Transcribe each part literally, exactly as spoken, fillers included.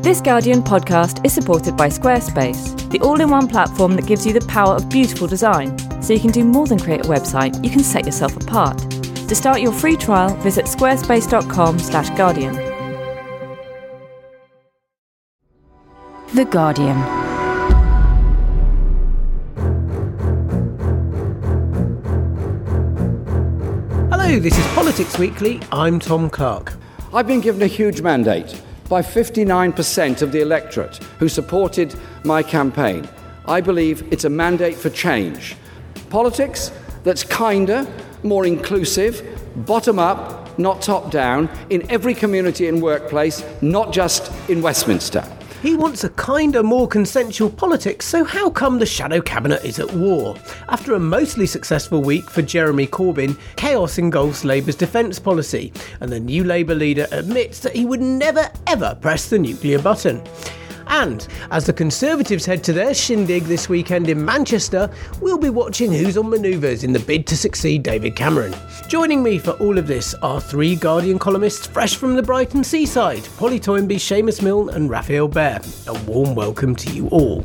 This Guardian podcast is supported by Squarespace, the all-in-one platform that gives you the power of beautiful design, so you can do more than create a website, you can set yourself apart. To start your free trial, visit squarespace.com slash guardian. The Guardian. Hello, this is Politics Weekly. I'm Tom Clark. I've been given a huge mandate by fifty-nine percent of the electorate who supported my campaign. I believe it's a mandate for change. Politics that's kinder, more inclusive, bottom up, not top down, in every community and workplace, not just in Westminster. He wants a kinder, more consensual politics, so how come the shadow cabinet is at war? After a mostly successful week for Jeremy Corbyn, chaos engulfs Labour's defence policy, and the new Labour leader admits that he would never ever press the nuclear button. And as the Conservatives head to their shindig this weekend in Manchester, we'll be watching who's on manoeuvres in the bid to succeed David Cameron. Joining me for all of this are three Guardian columnists fresh from the Brighton seaside, Polly Toynbee, Seamus Milne and Raphael Behr. A warm welcome to you all.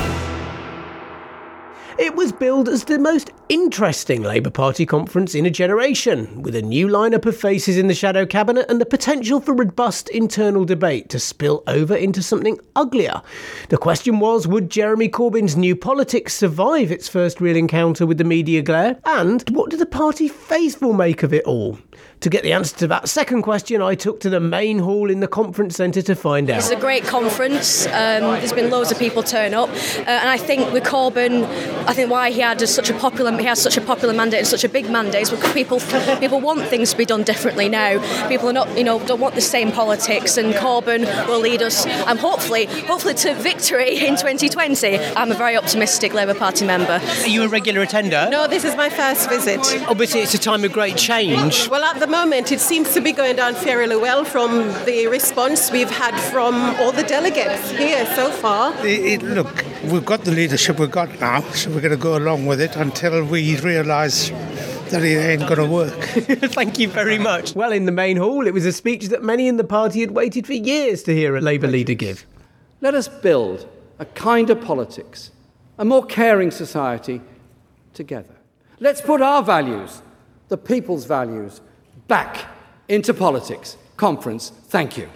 It was billed as the most interesting Labour Party conference in a generation, with a new lineup of faces in the shadow cabinet and the potential for robust internal debate to spill over into something uglier. The question was, would Jeremy Corbyn's new politics survive its first real encounter with the media glare? And what did the party faithful make of it all? To get the answer to that second question, I took to the main hall in the conference centre to find out. It's a great conference. Um, there's been loads of people turn up, uh, and I think with Corbyn, I think why he had a, such a popular he has such a popular mandate and such a big mandate is because people people want things to be done differently now. People are not, you know, don't want the same politics, and Corbyn will lead us, um, hopefully, hopefully to victory in twenty twenty. I'm a very optimistic Labour Party member. Are you a regular attender? No, this is my first visit. Obviously, it's a time of great change. Well, at the moment, it seems to be going down fairly well from the response we've had from all the delegates here so far. It, it, look, we've got the leadership we've got now, so we're going to go along with it until we realise that it ain't going to work. Thank you very much. Well, in the main hall, it was a speech that many in the party had waited for years to hear a Labour leader give. Let us build a kinder politics, a more caring society together. Let's put our values, the people's values, back into politics. Conference, thank you.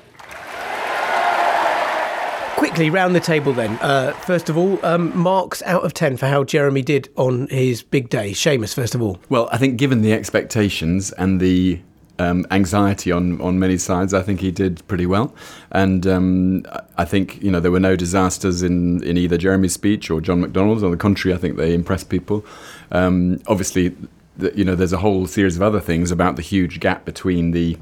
Quickly, round the table then. Uh, first of all, um, marks out of ten for how Jeremy did on his big day. Seamus, first of all. Well, I think given the expectations and the um, anxiety on, on many sides, I think he did pretty well. And um, I think, you know, there were no disasters in, in either Jeremy's speech or John McDonnell's. On the contrary, I think they impressed people. Um, obviously, the, you know, there's a whole series of other things about the huge gap between the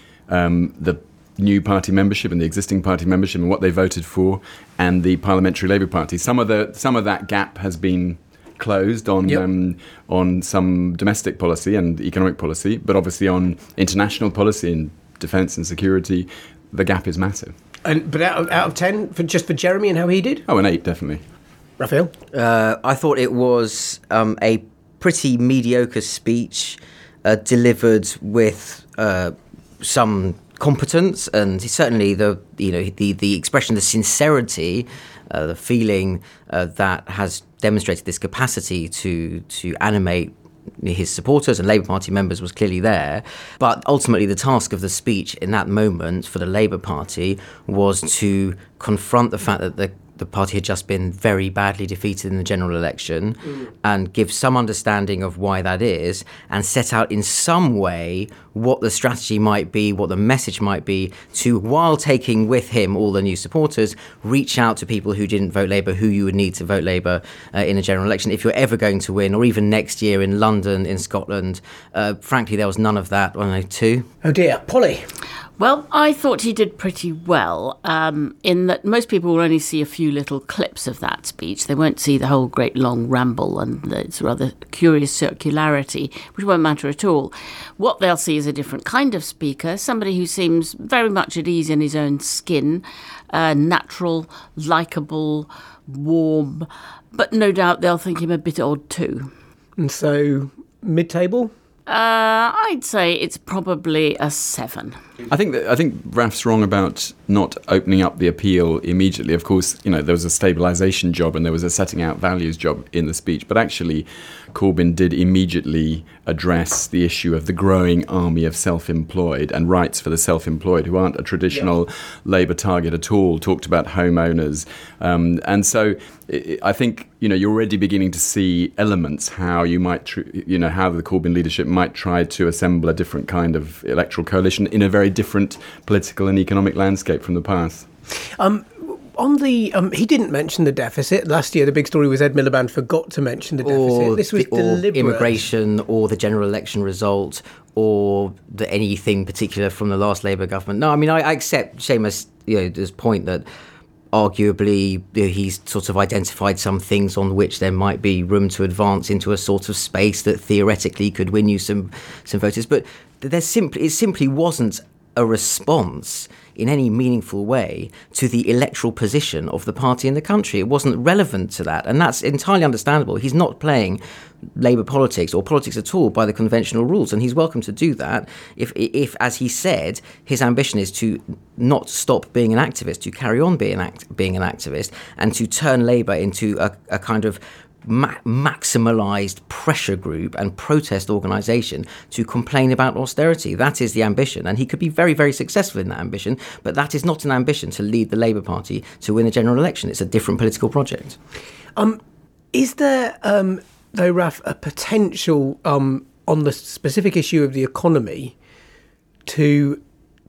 um, the new party membership and the existing party membership and what they voted for and the Parliamentary Labour Party. Some of the some of that gap has been closed on yep. um, on some domestic policy and economic policy, but obviously on international policy and defence and security, the gap is massive. And but out of, out of ten, for just for Jeremy and how he did? Oh, an eight, definitely. Raphael? Uh, I thought it was um, a pretty mediocre speech uh, delivered with uh, some competence, and certainly the you know the the expression, the sincerity, uh, the feeling uh, that has demonstrated this capacity to to animate his supporters and Labour Party members was clearly there. But ultimately the task of the speech in that moment for the Labour Party was to confront the fact that the the party had just been very badly defeated in the general election mm. and give some understanding of why that is and set out in some way what the strategy might be, what the message might be to, while taking with him all the new supporters, reach out to people who didn't vote Labour, who you would need to vote Labour uh, in a general election if you're ever going to win, or even next year in London, in Scotland. Uh, frankly, there was none of that. I don't know, two. Oh dear. Polly? Well, I thought he did pretty well, um, in that most people will only see a few little clips of that speech. They won't see the whole great long ramble and its rather curious circularity, which won't matter at all. What they'll see is a different kind of speaker, somebody who seems very much at ease in his own skin, uh, natural, likeable, warm, but no doubt they'll think him a bit odd too. And so, mid-table? Uh, I'd say it's probably a seven. I think that, I think Raf's wrong about not opening up the appeal immediately. Of course, you know, there was a stabilisation job and there was a setting out values job in the speech, but actually Corbyn did immediately address the issue of the growing army of self-employed and rights for the self-employed, who aren't a traditional yeah. Labour target at all. Talked about homeowners, um, and so it, I think you know you're already beginning to see elements how you might, tr- you know, how the Corbyn leadership might try to assemble a different kind of electoral coalition in a very different political and economic landscape from the past. Um, On the, um, he didn't mention the deficit. Last year, the big story was Ed Miliband forgot to mention the deficit. Or this was the, or deliberate. Immigration, or the general election result, or the, anything particular from the last Labour government. No, I mean, I, I accept Seamus, you know, this point that arguably you know, he's sort of identified some things on which there might be room to advance into a sort of space that theoretically could win you some some voters. But there simply it simply wasn't a response in any meaningful way to the electoral position of the party in the country. It wasn't relevant to that, and that's entirely understandable. He's not playing Labour politics or politics at all by the conventional rules, and he's welcome to do that if, if as he said, his ambition is to not stop being an activist, to carry on being, act, being an activist, and to turn Labour into a, a kind of Ma- maximalised pressure group and protest organisation to complain about austerity. That is the ambition, and he could be very, very successful in that ambition, but that is not an ambition to lead the Labour Party to win a general election. It's a different political project. Um, is there, um, though, Raf, a potential um, on the specific issue of the economy to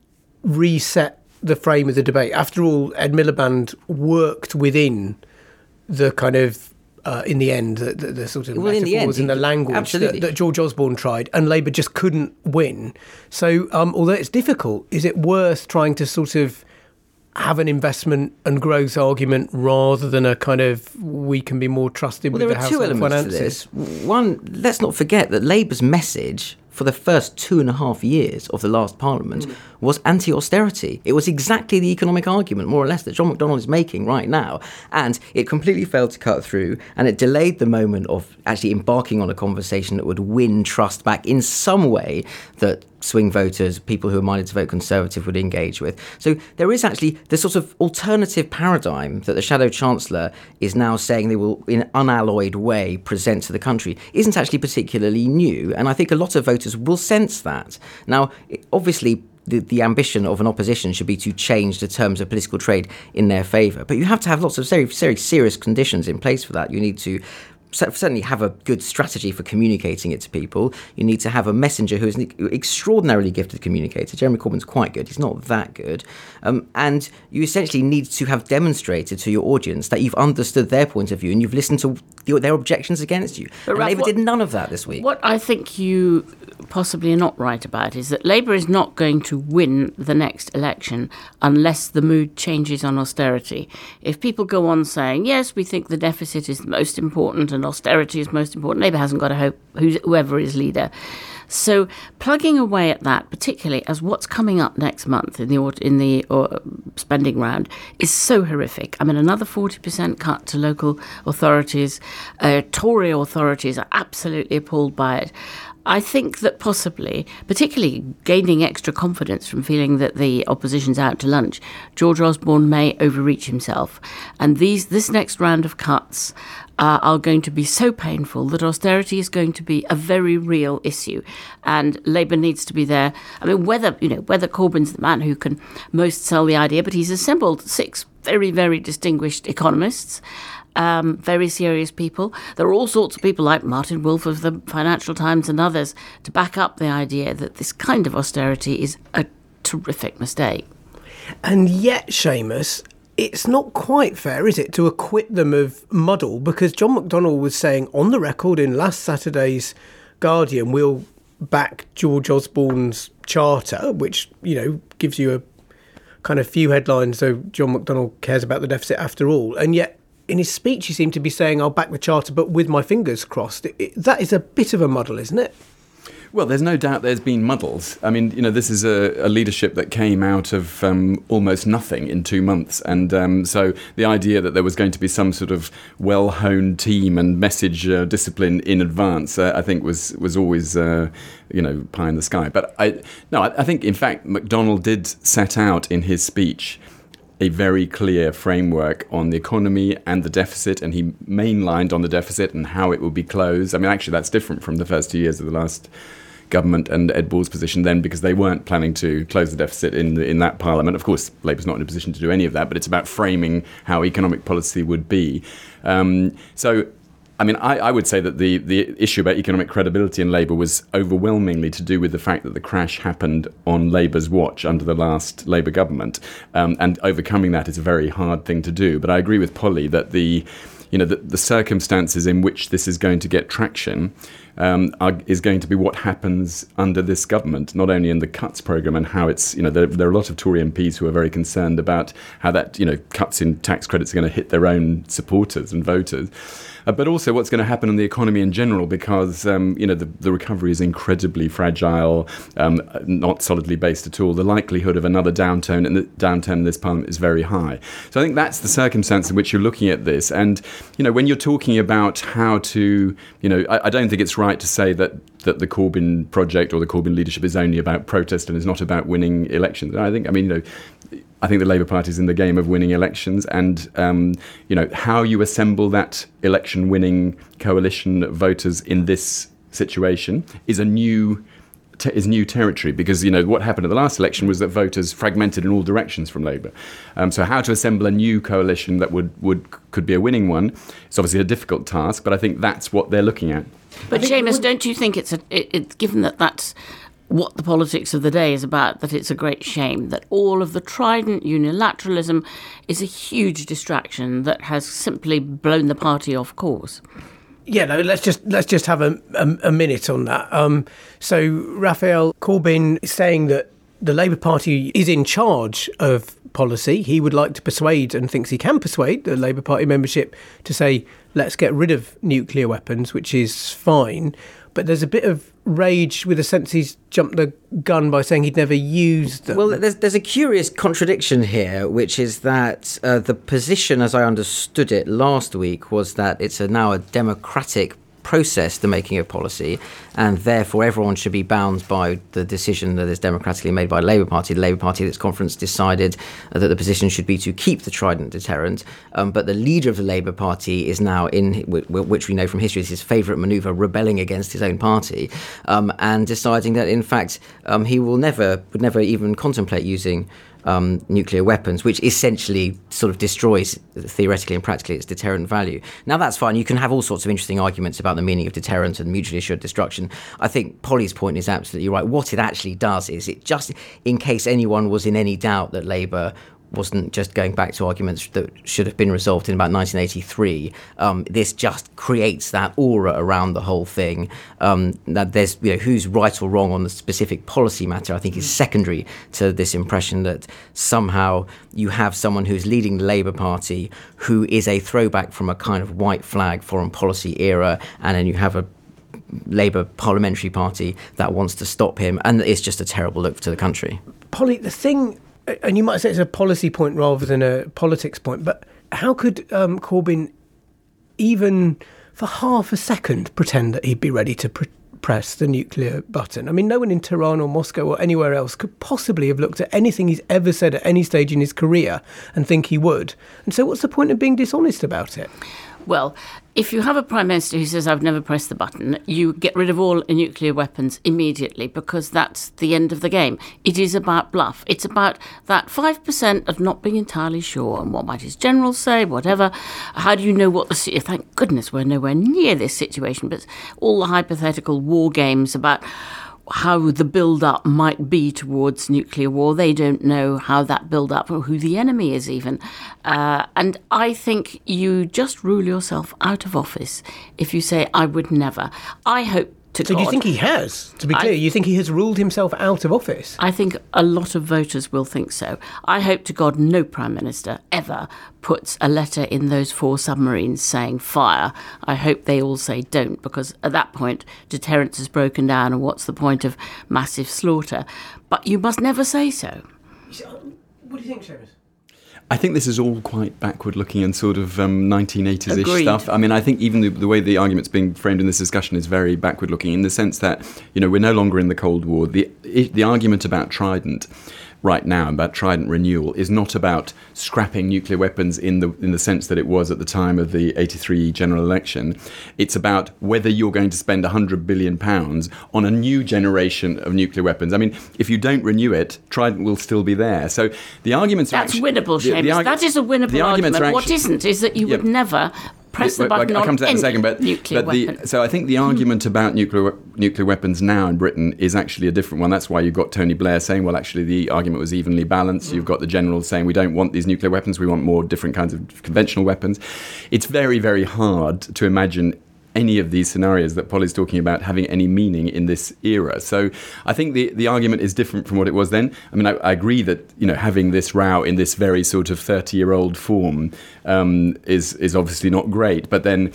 reset the frame of the debate? After all, Ed Miliband worked within the kind of Uh, in the end, the, the, the sort of well, metaphors and the language that, that George Osborne tried, and Labour just couldn't win. So, um, although it's difficult, is it worth trying to sort of have an investment and growth argument rather than a kind of we can be more trusted well, with the household finances? There are two elements finances? to this. One, let's not forget that Labour's message for the first two and a half years of the last Parliament mm. was anti-austerity. It was exactly the economic argument, more or less, that John McDonnell is making right now. And it completely failed to cut through, and it delayed the moment of actually embarking on a conversation that would win trust back in some way that swing voters, people who are minded to vote Conservative, would engage with. So there is actually the sort of alternative paradigm that the Shadow Chancellor is now saying they will, in an unalloyed way, present to the country, isn't actually particularly new. And I think a lot of voters will sense that. Now, obviously, the, the ambition of an opposition should be to change the terms of political trade in their favour. But you have to have lots of very, very serious conditions in place for that. You need to certainly have a good strategy for communicating it to people. You need to have a messenger who is an extraordinarily gifted communicator. Jeremy Corbyn's quite good. He's not that good. Um, and you essentially need to have demonstrated to your audience that you've understood their point of view and you've listened to the, their objections against you. But and Ralph, Labour what, did none of that this week. What I think you possibly are not right about is that Labour is not going to win the next election unless the mood changes on austerity. If people go on saying, yes, we think the deficit is the most important and austerity is most important, Labour hasn't got a hope, whoever is leader. So plugging away at that, particularly as what's coming up next month in the in the uh, spending round, is so horrific. I mean, another forty percent cut to local authorities. Uh, Tory authorities are absolutely appalled by it. I think that possibly, particularly gaining extra confidence from feeling that the opposition's out to lunch, George Osborne may overreach himself. And these this next round of cuts uh, are going to be so painful that austerity is going to be a very real issue. And Labour needs to be there. I mean, whether, you know, whether Corbyn's the man who can most sell the idea, but he's assembled six very, very distinguished economists. Um, very serious people. There are all sorts of people like Martin Wolf of the Financial Times and others to back up the idea that this kind of austerity is a terrific mistake. And yet, Seamus, it's not quite fair, is it, to acquit them of muddle, because John McDonnell was saying on the record in last Saturday's Guardian, we'll back George Osborne's charter, which, you know, gives you a kind of few headlines, so John McDonnell cares about the deficit after all. And yet, in his speech, he seemed to be saying, I'll back the charter, but with my fingers crossed. It, it, that is a bit of a muddle, isn't it? Well, there's no doubt there's been muddles. I mean, you know, this is a, a leadership that came out of um, almost nothing in two months. And um, so the idea that there was going to be some sort of well-honed team and message uh, discipline in advance, uh, I think was was always, uh, you know, pie in the sky. But I no, I, I think, in fact, McDonnell did set out in his speech a very clear framework on the economy and the deficit, and he mainlined on the deficit and how it would be closed. I mean, actually, that's different from the first two years of the last government and Ed Balls' position then, because they weren't planning to close the deficit in the, in that parliament. Of course, Labour's not in a position to do any of that, but it's about framing how economic policy would be. Um, so, I mean, I, I would say that the, the issue about economic credibility in Labour was overwhelmingly to do with the fact that the crash happened on Labour's watch under the last Labour government, um, and overcoming that is a very hard thing to do. But I agree with Polly that the you know, the, the circumstances in which this is going to get traction um, are, is going to be what happens under this government, not only in the cuts programme and how it's, you know, there, there are a lot of Tory M Ps who are very concerned about how that, you know, cuts in tax credits are going to hit their own supporters and voters. Uh, but also what's going to happen in the economy in general, because, um, you know, the, the recovery is incredibly fragile, um, not solidly based at all. The likelihood of another downturn in, the, downturn in this parliament is very high. So I think that's the circumstance in which you're looking at this. And, you know, when you're talking about how to, you know, I, I don't think it's right to say that that the Corbyn project or the Corbyn leadership is only about protest and is not about winning elections. I think, I mean, you know, I think the Labour Party is in the game of winning elections, and um, you know, how you assemble that election-winning coalition of voters in this situation is a new te- is new territory, because you know what happened at the last election was that voters fragmented in all directions from Labour. Um, so how to assemble a new coalition that would, would could be a winning one is obviously a difficult task, but I think that's what they're looking at. But Seamus, don't you think it's a it, it, given that that's what the politics of the day is about, that it's a great shame that all of the trident unilateralism is a huge distraction that has simply blown the party off course? Yeah, no, let's just let's just have a, a, a minute on that. Um, so Raphael Corbyn is saying that the Labour Party is in charge of policy. He would like to persuade, and thinks he can persuade, the Labour Party membership to say, let's get rid of nuclear weapons, which is fine. But there's a bit of rage with a sense he's jumped the gun by saying he'd never used them. Well, there's, there's a curious contradiction here, which is that uh, the position, as I understood it last week, was that it's a, now a democratic process, the making of policy, and therefore everyone should be bound by the decision that is democratically made by the Labour Party. The Labour Party at its conference decided uh, that the position should be to keep the trident deterrent, um, but the leader of the Labour Party is now, in w- w- which we know from history is his favourite manoeuvre, rebelling against his own party, um, and deciding that in fact um, he will never, would never even contemplate using Um, nuclear weapons, which essentially sort of destroys, theoretically and practically, its deterrent value. Now, that's fine. You can have all sorts of interesting arguments about the meaning of deterrent and mutually assured destruction. I think Polly's point is absolutely right. What it actually does is it just, in case anyone was in any doubt that Labour wasn't just going back to arguments that should have been resolved in about nineteen eighty-three. Um, this just creates that aura around the whole thing. Um, that there's, you know, who's right or wrong on the specific policy matter, I think is secondary to this impression that somehow you have someone who's leading the Labour Party who is a throwback from a kind of white flag foreign policy era, and then you have a Labour parliamentary party that wants to stop him, and it's just a terrible look to the country. Polly, the thing, and you might say it's a policy point rather than a politics point, but how could um, Corbyn even for half a second pretend that he'd be ready to pr- press the nuclear button? I mean, no one in Tehran or Moscow or anywhere else could possibly have looked at anything he's ever said at any stage in his career and think he would. And so what's the point of being dishonest about it? Well, if you have a Prime Minister who says, I've never pressed the button, you get rid of all nuclear weapons immediately, because that's the end of the game. It is about bluff. It's about that five percent of not being entirely sure, and what might his generals say, whatever. How do you know what the... Thank goodness we're nowhere near this situation, but all the hypothetical war games about how the build-up might be towards nuclear war. They don't know how that build-up, or who the enemy is even. Uh, and I think you just rule yourself out of office if you say, I would never. I hope to So God. do you think he has, to be clear, I, you think he has ruled himself out of office? I think a lot of voters will think so. I hope to God no Prime Minister ever puts a letter in those four submarines saying fire. I hope they all say don't, because at that point deterrence has broken down and what's the point of massive slaughter? But you must never say so. What do you think, Seamus? I think this is all quite backward-looking and sort of um, nineteen eighties-ish Agreed. stuff. I mean, I think even the, the way the argument's being framed in this discussion is very backward-looking in the sense that, you know, we're no longer in the Cold War. The the argument about Trident right now, about Trident renewal, is not about scrapping nuclear weapons in the in the sense that it was at the time of the eighty-three general election. It's about whether you're going to spend one hundred billion pounds on a new generation of nuclear weapons. I mean, if you don't renew it, Trident will still be there. So the arguments are That's actually... winnable, the- the Seamus. argu- That is a winnable the arguments argument. are What actu- isn't is that you would Yeah. never press the Well, button I'll on come to that in any a second, but, nuclear but the, weapon. so I think the argument about nuclear we- nuclear weapons now in Britain is actually a different one. That's why you've got Tony Blair saying, well, actually the argument was evenly balanced. You've got the generals saying we don't want these nuclear weapons, we want more different kinds of conventional weapons. It's very, very hard to imagine any of these scenarios that Polly's talking about having any meaning in this era. So I think the, the argument is different from what it was then. I mean, I, I agree that, you know, having this row in this very sort of thirty-year-old form um, is is obviously not great. But then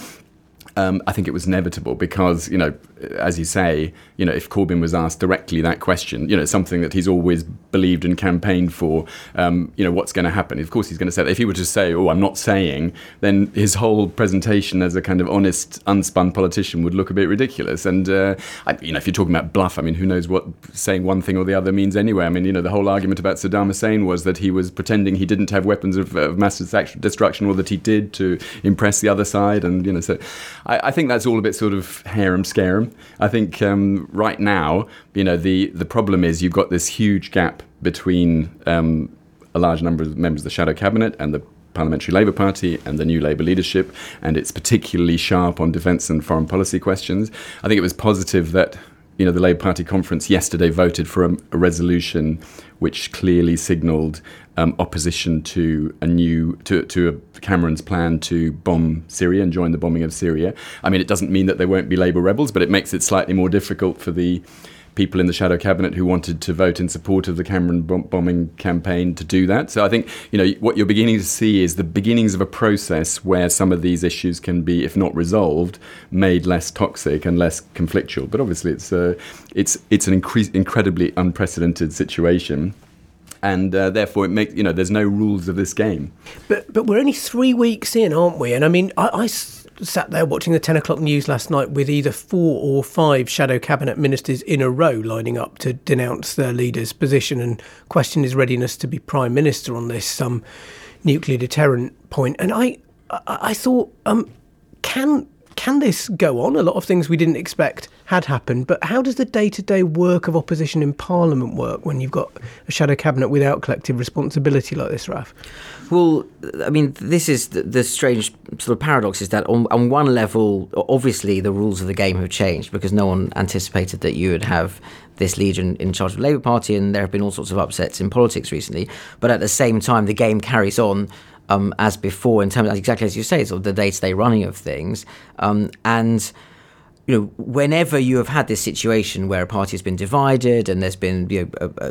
Um, I think it was inevitable because, you know, as you say, you know, if Corbyn was asked directly that question, you know, something that he's always believed and campaigned for, um, you know, what's going to happen? Of course, he's going to say that. If he were to say, oh, I'm not saying, then his whole presentation as a kind of honest, unspun politician would look a bit ridiculous. And, uh, I, you know, if you're talking about bluff, I mean, who knows what saying one thing or the other means anyway? I mean, you know, the whole argument about Saddam Hussein was that he was pretending he didn't have weapons of, of mass destruction, or that he did, to impress the other side. And, you know, so I, I think that's all a bit sort of harem-scarum. I think um, right now, you know, the, the problem is you've got this huge gap between um, a large number of members of the shadow cabinet and the Parliamentary Labour Party and the new Labour leadership, and it's particularly sharp on defence and foreign policy questions. I think it was positive that, you know, the Labour Party conference yesterday voted for a, a resolution which clearly signalled um, opposition to a new to to a Cameron's plan to bomb Syria and join the bombing of Syria. I mean, it doesn't mean that there won't be Labour rebels, but it makes it slightly more difficult for the people in the shadow cabinet who wanted to vote in support of the Cameron bom- bombing campaign to do that. So I think, you know, what you're beginning to see is the beginnings of a process where some of these issues can be, if not resolved, made less toxic and less conflictual. But obviously it's uh, it's it's an incre- incredibly unprecedented situation. And uh, therefore, it makes, you know, there's no rules of this game. But but we're only three weeks in, aren't we? And I mean, I, I s- sat there watching the ten o'clock news last night with either four or five shadow cabinet ministers in a row lining up to denounce their leader's position and question his readiness to be prime minister on this um, nuclear deterrent point. And I I, I thought, um, can can this go on? A lot of things we didn't expect had happened, but how does the day-to-day work of opposition in Parliament work when you've got a shadow cabinet without collective responsibility like this, Raf? Well, I mean, this is the, the strange sort of paradox is that on, on one level, obviously the rules of the game have changed because no one anticipated that you would have this leader in, in charge of the Labour Party, and there have been all sorts of upsets in politics recently. But at the same time, the game carries on um, as before in terms of, exactly as you say, sort of the day-to-day running of things. Um, and you know, whenever you have had this situation where a party has been divided and there's been, you know, a, a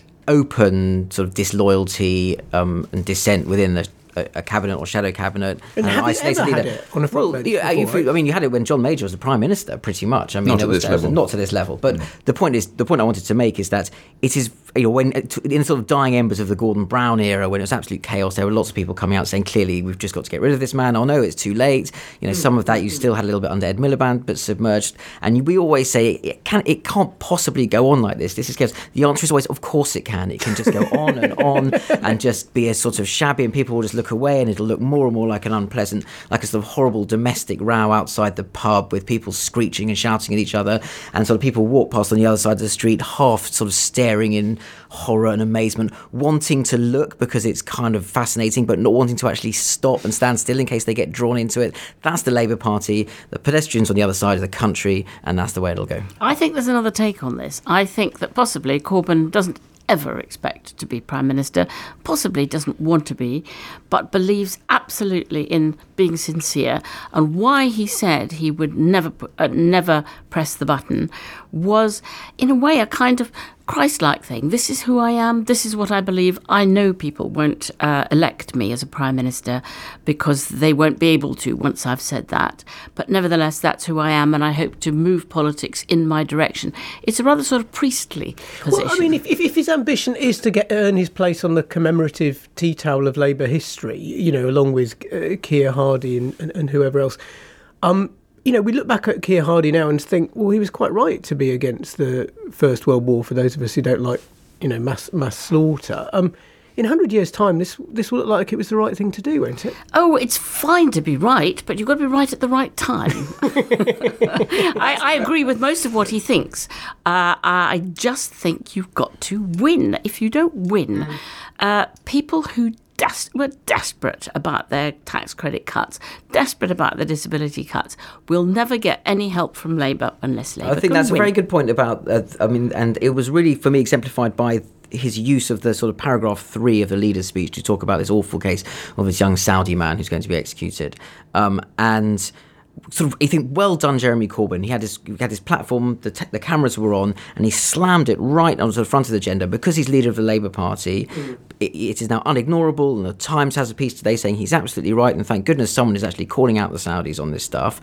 open sort of disloyalty um, and dissent within the, a, a cabinet or shadow cabinet, and, and have you ever had leader. it on a front well, bench you, before, you, right? I mean, you had it when John Major was the prime minister, pretty much. I mean, not there to was, this level, not to this level. But mm. the point is, the point I wanted to make is that it is, you know, when in the sort of dying embers of the Gordon Brown era, when it was absolute chaos, there were lots of people coming out saying, clearly, we've just got to get rid of this man. Oh no, it's too late. You know, some of that you still had a little bit under Ed Miliband, but submerged. And we always say it can, it can't possibly go on like this. This is chaos. The answer is always, of course it can. It can just go on and on and just be a sort of shabby, and people will just look away, and it'll look more and more like an unpleasant, like a sort of horrible domestic row outside the pub with people screeching and shouting at each other, and sort of people walk past on the other side of the street, half sort of staring in horror and amazement, wanting to look because it's kind of fascinating, but not wanting to actually stop and stand still in case they get drawn into it. That's the Labour Party, the pedestrians on the other side of the country, and that's the way it'll go. I think there's another take on this. I think that possibly Corbyn doesn't ever expect to be Prime Minister, possibly doesn't want to be, but believes absolutely in being sincere. And why he said he would never uh, never press the button was, in a way, a kind of Christ-like thing. This is who I am. This is what I believe. I know people won't uh, elect me as a Prime Minister because they won't be able to once I've said that. But nevertheless, that's who I am, and I hope to move politics in my direction. It's a rather sort of priestly position. Well, I mean, if, if, if his ambition is to get earn his place on the commemorative tea towel of Labour history, you know, along with uh, Keir Hardie and, and, and whoever else, um, you know, we look back at Keir Hardie now and think, well, he was quite right to be against the First World War, for those of us who don't like, you know, mass mass slaughter. Um, in a hundred years' time, this this will look like it was the right thing to do, won't it? Oh, it's fine to be right, but you've got to be right at the right time. I, I agree with most of what he thinks. Uh, I just think you've got to win. If you don't win, uh, people who Des- were desperate about their tax credit cuts, desperate about the disability cuts, will never get any help from Labour unless Labour I think can that's win. a very good point about, uh, I mean, and it was really, for me, exemplified by his use of the sort of paragraph three of the leader's speech to talk about this awful case of this young Saudi man who's going to be executed. Um, and... Sort of, I think, well done, Jeremy Corbyn. He had his he had his platform, the, te- the cameras were on, and he slammed it right onto the front of the agenda because he's leader of the Labour Party. Mm. It, it is now unignorable, and the Times has a piece today saying he's absolutely right, and thank goodness someone is actually calling out the Saudis on this stuff.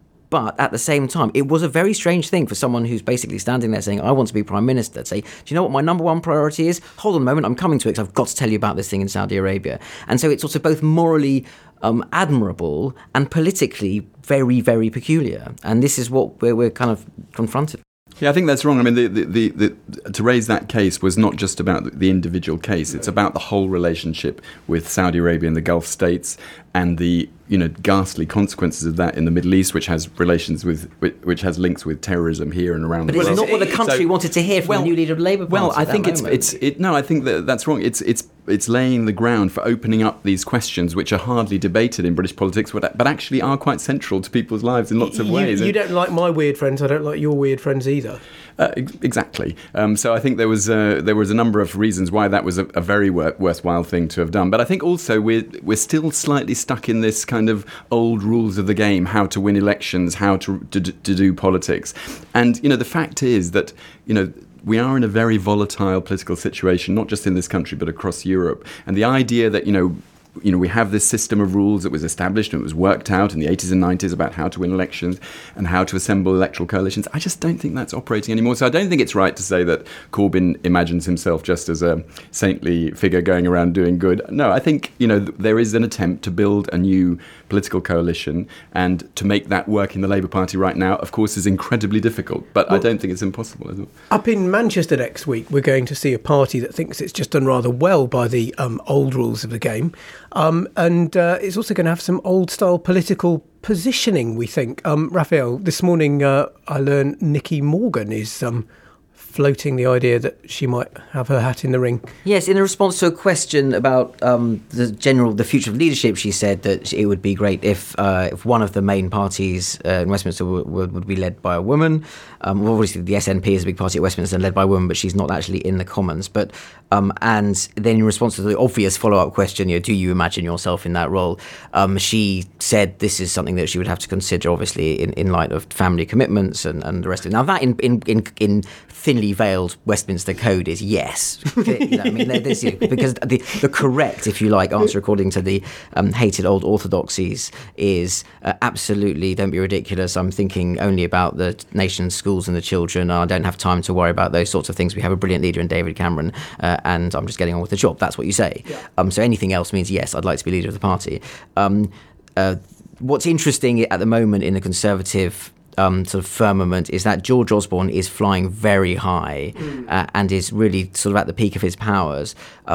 But at the same time, it was a very strange thing for someone who's basically standing there saying, I want to be Prime Minister, to say, do you know what my number one priority is? Hold on a moment, I'm coming to it because I've got to tell you about this thing in Saudi Arabia. And so it's also both morally um, admirable and politically very, very peculiar. And this is what we're, we're kind of confronted. Yeah, I think that's wrong. I mean, the, the, the, the, to raise that case was not just about the individual case. It's about the whole relationship with Saudi Arabia and the Gulf states and the, you know, ghastly consequences of that in the Middle East, which has relations with, which has links with terrorism here and around but the world. But it's not what the country so, wanted to hear from well, the new leader of the Labour Party. Well, I think it's moment. it's it, no, I think that that's wrong. It's it's it's laying the ground for opening up these questions, which are hardly debated in British politics, but, but actually are quite central to people's lives in lots of you, ways. You don't like my weird friends. I don't like your weird friends either. Uh, exactly. Um, so I think there was uh, there was a number of reasons why that was a, a very wor- worthwhile thing to have done. But I think also we're we're still slightly stuck in this kind of old rules of the game: how to win elections, how to to, to do politics. And you know, the fact is that you know. We are in a very volatile political situation, not just in this country, but across Europe. And the idea that, you know, you know, we have this system of rules that was established and it was worked out in the eighties and nineties about how to win elections and how to assemble electoral coalitions. I just don't think that's operating anymore. So I don't think it's right to say that Corbyn imagines himself just as a saintly figure going around doing good. No, I think, you know, there is an attempt to build a new political coalition, and to make that work in the Labour Party right now, of course, is incredibly difficult. But well, I don't think it's impossible at all. Up in Manchester next week, we're going to see a party that thinks it's just done rather well by the um, old rules of the game. Um, and uh, it's also going to have some old-style political positioning, we think. Um, Raphael, this morning uh, I learned Nicky Morgan is um, floating the idea that she might have her hat in the ring. Yes, in a response to a question about um, the general, the future of leadership, she said that it would be great if uh, if one of the main parties uh, in Westminster w- w- would be led by a woman. Um, well, obviously, the S N P is a big party at Westminster and led by a woman, but she's not actually in the Commons. But um, and then in response to the obvious follow-up question, you know, do you imagine yourself in that role? Um, she said this is something that she would have to consider, obviously, in, in light of family commitments and, and the rest of it. Now, that in in in, in thinly veiled Westminster code is yes. You know, I mean, this, because the, the correct, if you like, answer according to the um, hated old orthodoxies is uh, absolutely don't be ridiculous. I'm thinking only about the nation's schools and the children. I don't have time to worry about those sorts of things. We have a brilliant leader in David Cameron, uh, and I'm just getting on with the job. That's what you say. Yeah. Um, so anything else means yes, I'd like to be leader of the party. Um, uh, what's interesting at the moment in the Conservative Um, sort of firmament is that George Osborne is flying very high mm. uh, and is really sort of at the peak of his powers. Um,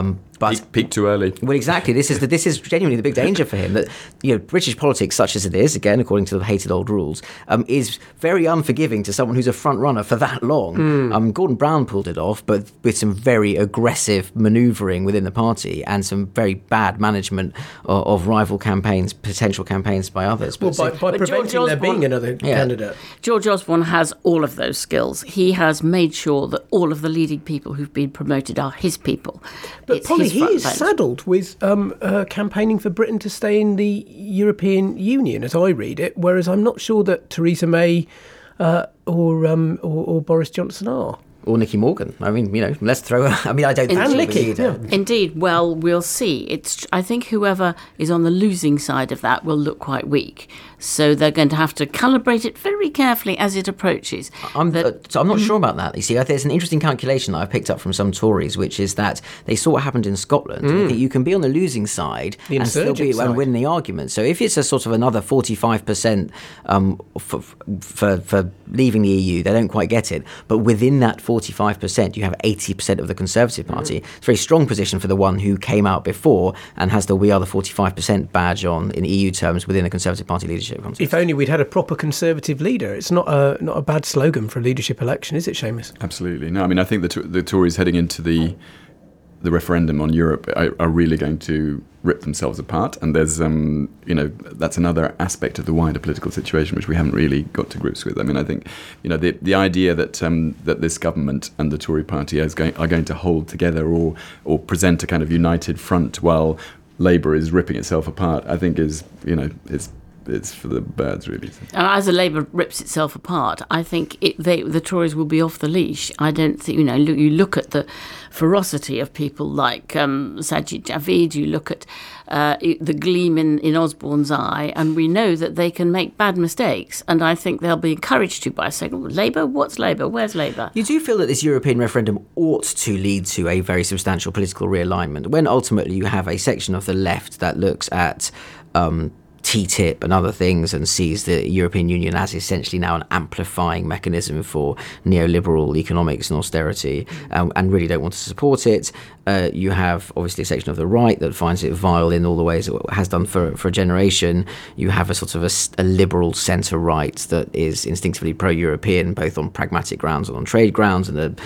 But peak, peak too early. Well, exactly. This is the, this is genuinely the big danger for him. That you know, British politics, such as it is, again according to the hated old rules, um, is very unforgiving to someone who's a front runner for that long. Mm. Um, Gordon Brown pulled it off, but with some very aggressive manoeuvring within the party and some very bad management of, of rival campaigns, potential campaigns by others. Well, by, by preventing George there Osborne, being another yeah. candidate. George Osborne has all of those skills. He has made sure that all of the leading people who've been promoted are his people. But it's Polly, he is saddled with um, uh, campaigning for Britain to stay in the European Union, as I read it, whereas I'm not sure that Theresa May uh, or, um, or or Boris Johnson are. Or Nicky Morgan. I mean, you know, let's throw her. I mean, I don't think and Nicky. Yeah. Indeed. Well, we'll see. It's. I think whoever is on the losing side of that will look quite weak. So they're going to have to calibrate it very carefully as it approaches. I'm, that, uh, so I'm not sure about that. You see, there's an interesting calculation that I've picked up from some Tories, which is that they saw what happened in Scotland. Mm. That you can be on the losing side the and still be side. and win the argument. So if it's a sort of another forty-five percent um, for, for for leaving the E U, they don't quite get it. But within that forty-five percent, you have eighty percent of the Conservative Party. Mm. It's a very strong position for the one who came out before and has the "We Are the forty-five percent" badge on in E U terms within the Conservative Party leadership. If only we'd had a proper Conservative leader. It's not a not a bad slogan for a leadership election, is it, Seamus? Absolutely. No, I mean, I think the, the Tories heading into the the referendum on Europe are, are really going to rip themselves apart. And there's, um, you know, that's another aspect of the wider political situation which we haven't really got to grips with. I mean, I think, you know, the the idea that um, that this government and the Tory party is going, are going to hold together or or present a kind of united front while Labour is ripping itself apart, I think is, you know, it's it's for the birds, really. And as the Labour rips itself apart, I think it, they, the Tories will be off the leash. I don't think, you know, look, you look at the ferocity of people like um, Sajid Javid, you look at uh, the gleam in, in Osborne's eye, and we know that they can make bad mistakes. And I think they'll be encouraged to by saying, oh, Labour? What's Labour? Where's Labour? You do feel that this European referendum ought to lead to a very substantial political realignment, when ultimately you have a section of the left that looks at Um, T T I P and other things and sees the European Union as essentially now an amplifying mechanism for neoliberal economics and austerity, um, and really don't want to support it. Uh, you have obviously a section of the right that finds it vile in all the ways it has done for, for a generation. You have a sort of a, a liberal centre-right that is instinctively pro-European, both on pragmatic grounds and on trade grounds, and a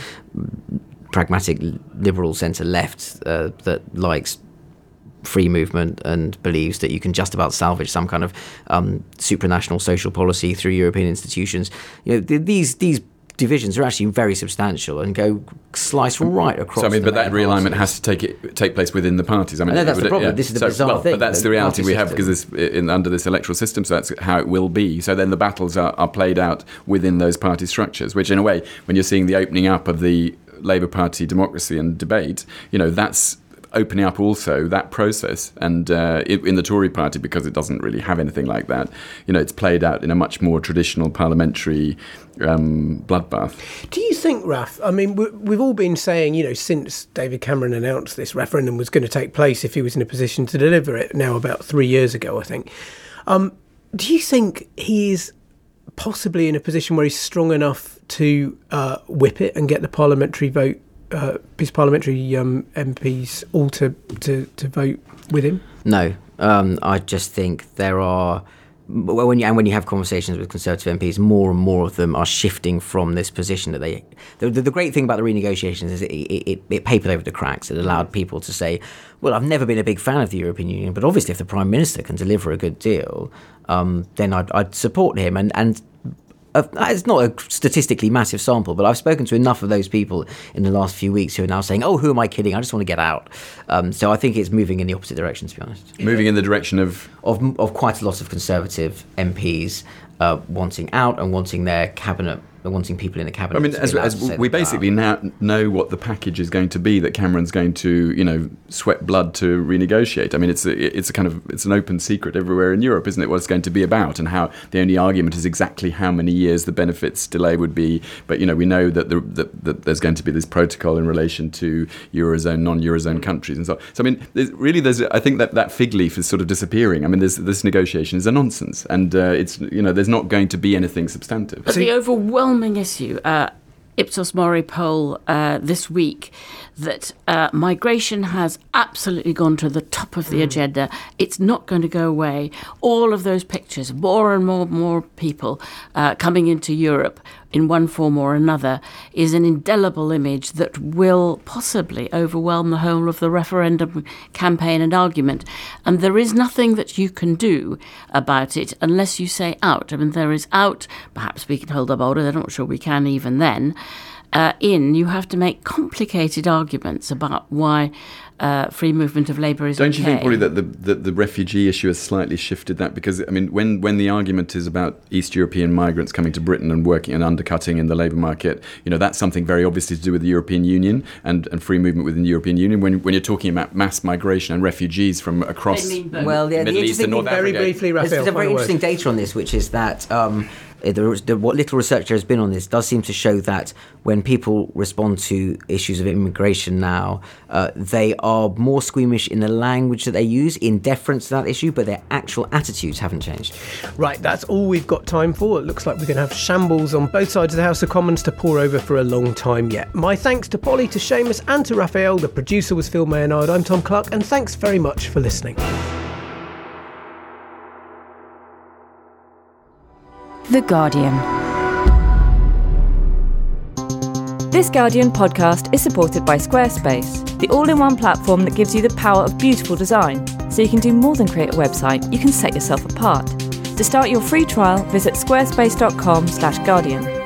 pragmatic liberal centre-left uh, that likes free movement and believes that you can just about salvage some kind of um, supranational social policy through European institutions. You know, th- these these divisions are actually very substantial and go slice right across. So I mean, the but that realignment parties. has to take it take place within the parties. I mean, I know that's would the it, problem. Yeah. This is the so, bizarre well, thing. But that's the, the reality we have because this, in, under this electoral system. So that's how it will be. So then the battles are, are played out within those party structures, which in a way, when you're seeing the opening up of the Labour Party democracy and debate, you know, that's opening up also that process, and uh, it, in the Tory party, because it doesn't really have anything like that, you know, it's played out in a much more traditional parliamentary um, bloodbath. Do you think, Raf, I mean, we, we've all been saying, you know, since David Cameron announced this referendum was going to take place if he was in a position to deliver it, now about three years ago, I think, um, do you think he is possibly in a position where he's strong enough to uh, whip it and get the parliamentary vote, Uh, his parliamentary um, M Ps all to, to, to vote with him? No, um, I just think there are, well, when you, and when you have conversations with Conservative M Ps, more and more of them are shifting from this position that they. The, the, the great thing about the renegotiations is it, it, it papered over the cracks. It allowed people to say, well, I've never been a big fan of the European Union, but obviously if the Prime Minister can deliver a good deal, um, then I'd, I'd support him. And, and it's not a statistically massive sample, but I've spoken to enough of those people in the last few weeks who are now saying, oh, who am I kidding? I just want to get out. Um, so I think it's moving in the opposite direction, to be honest. Moving in the direction of? Of, of quite a lot of Conservative M Ps uh, wanting out and wanting their cabinet, wanting people in the cabinet. I mean, as, as we basically now know what the package is going to be that Cameron's going to, you know, sweat blood to renegotiate. I mean, it's a, it's a kind of it's an open secret everywhere in Europe, isn't it? What it's going to be about, and how the only argument is exactly how many years the benefits delay would be. But you know, we know that the, the, that there's going to be this protocol in relation to eurozone, non-eurozone countries, and so on. So I mean, there's, really, there's I think that that fig leaf is sort of disappearing. I mean, there's, this negotiation is a nonsense, and uh, it's you know, there's not going to be anything substantive. But the overwhelming issue, uh, Ipsos Mori poll uh, this week that uh, migration has absolutely gone to the top of the mm. agenda. It's not going to go away. All of those pictures, more and more more people uh, coming into Europe in one form or another, is an indelible image that will possibly overwhelm the whole of the referendum campaign and argument. And there is nothing that you can do about it unless you say out. I mean, there is out. Perhaps we can hold up orders. I'm not sure we can even then. Uh, in, you have to make complicated arguments about why uh, free movement of labour is Don't okay. you think probably that the, the, the refugee issue has slightly shifted that? Because, I mean, when, when the argument is about East European migrants coming to Britain and working and undercutting in the labour market, you know, that's something very obviously to do with the European Union and, and free movement within the European Union. When, when you're talking about mass migration and refugees from across well, yeah, Middle East and North very Africa. Briefly, Raphael, there's, there's a very interesting word. data on this, which is that um, the, the, what little research there has been on this does seem to show that when people respond to issues of immigration now, uh, they are more squeamish in the language that they use in deference to that issue, but their actual attitudes haven't changed. Right, that's all we've got time for. It looks like we're going to have shambles on both sides of the House of Commons to pour over for a long time yet. My thanks to Polly, to Seamus and to Raphael. The producer was Phil Maynard. I'm Tom Clark, and thanks very much for listening. The Guardian. This Guardian podcast is supported by Squarespace, the all-in-one platform that gives you the power of beautiful design, so you can do more than create a website, you can set yourself apart. To start your free trial, visit squarespace dot com slash guardian.